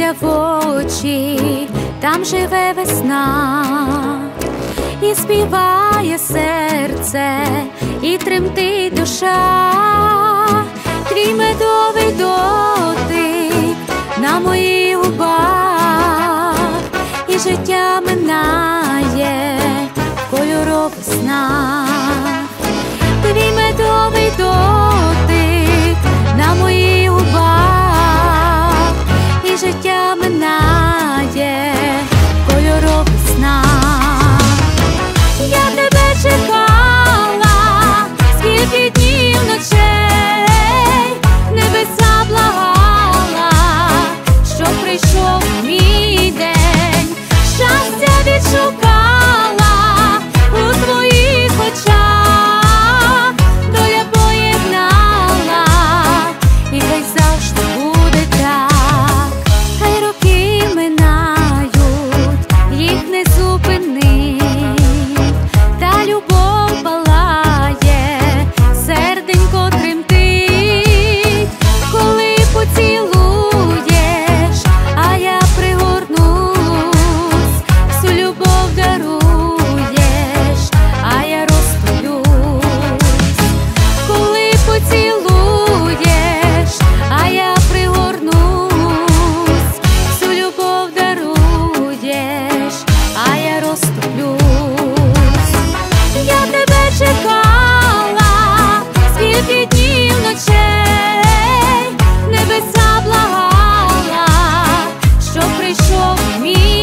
дивишся в очі, там живе весна, і співає серце, і тремтить душа. Твій медовий дотик на моїх губах, і життя минає в кольорових снах. Твій медовий дотик на моїх губах, і життя минає в кольорових снах. Я тебе чекала, скільки днів, ночей, небеса благала, щоб прийшов мій день. Щастя відшукала у твоїх очах, доля поєднала, і хай завжди буде так. Хай роки минають, їх не зупинить, та любов палає, серденько тремтить. Коли поцілуєш, а я пригорнусь, всю любов даруєш, а я розтоплюсь. Коли поцілуєш, а я пригорнусь, всю любов даруєш, а я розтоплюсь. Я тебе чекала, скільки днів, ночей, небеса благала, щоб прийшов мій